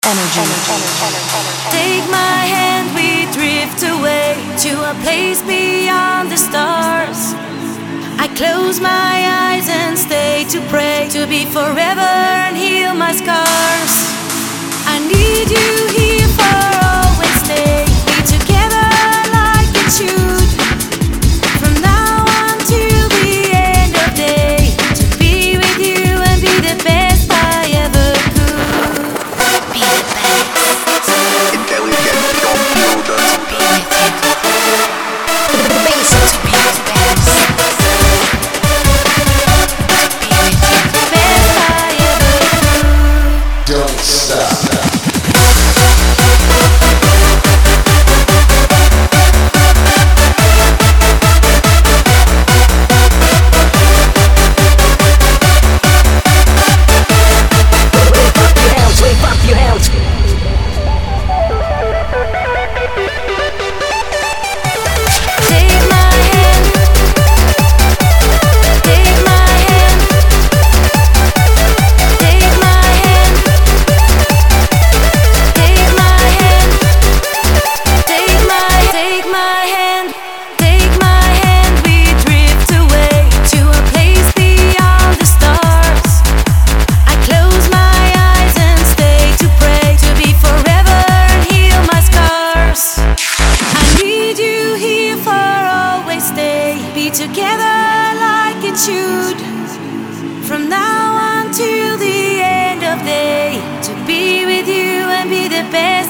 Energy. Take my hand, we drift away to a place beyond the stars. I close my eyes and stay to pray, to be forever and heal my scars. I need you here for always, stay, be together like it should. From now on till the end of day, to be with you and be the best I ever could. Be the best. Intelligent computers. Be with you. The basic to be the best. To be with you. The best I ever could. Don't stop. Wave up your hands. Take my hand. Take my hand. Take my hand. Take my hand. Take my hand. Take my hand. We drift away to a place beyond the stars. I close my eyes and stay to pray, to be forever and heal my scars. I need you here for always, stay, be together like it should. From now on till the end of day, to be with you and be the best